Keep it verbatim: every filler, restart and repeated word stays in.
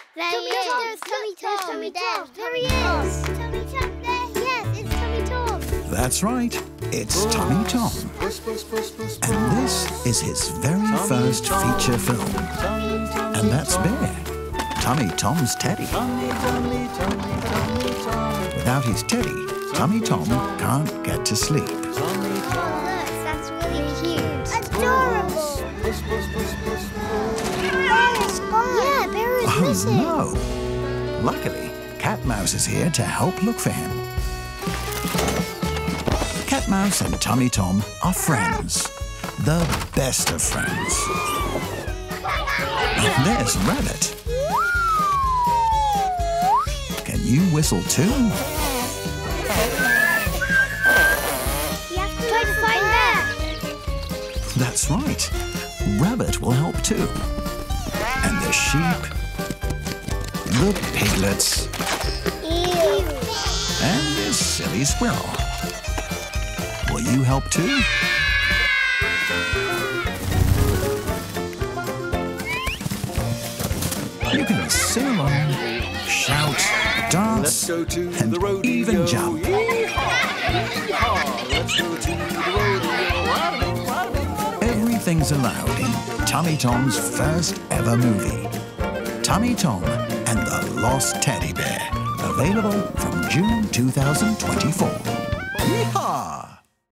There Tommy he is. Tom. There's Tommy Tom. There's Tommy There. Tom. There he Tom. is. Tommy Tom. There. Yes, it's Tommy Tom. That's right, it's Tummy Tom. And this is his very first feature film. And that's Bear, Tummy Tom's teddy. Without his teddy, Tummy Tom can't get to sleep. Oh, look, that's really cute. Adorable. Bear is gone. Yeah, Bear is Oh missing. no! Luckily, Cat Mouse is here to help look for him. Cat Mouse and Tummy Tom are friends. The best of friends. And there's Rabbit. Can you whistle too? You have to try to find Bear. That's right. Rabbit will help too. And the sheep, the piglets, Ew. and this silly squirrel. Will you help too? You can sing along, shout, dance, Let's go to and the rodeo. even jump. Let's go to the rodeo. Everything's allowed in Tummy Tom's first ever movie, Tummy Tom and the Lost Teddy Bear, available from June two thousand twenty-four. Yeehaw!